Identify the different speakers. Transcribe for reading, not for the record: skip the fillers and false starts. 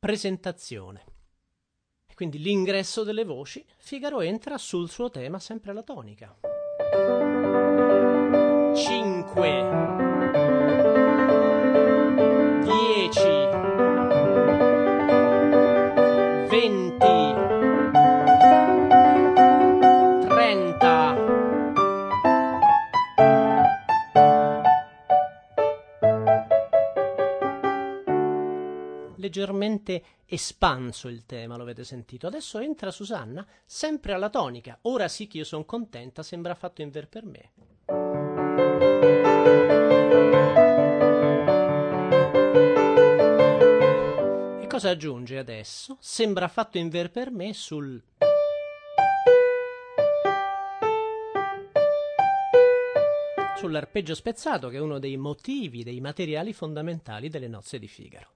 Speaker 1: presentazione. Quindi l'ingresso delle voci, Figaro entra sul suo tema sempre alla tonica. 5, 10, 20, 30. Leggermente espanso il tema, lo avete sentito. Adesso entra Susanna, sempre alla tonica. Ora sì che io sono contenta, sembra fatto in ver per me. E cosa aggiunge adesso? Sembra fatto in ver per me sull'arpeggio spezzato, che è uno dei motivi, dei materiali fondamentali delle nozze di Figaro.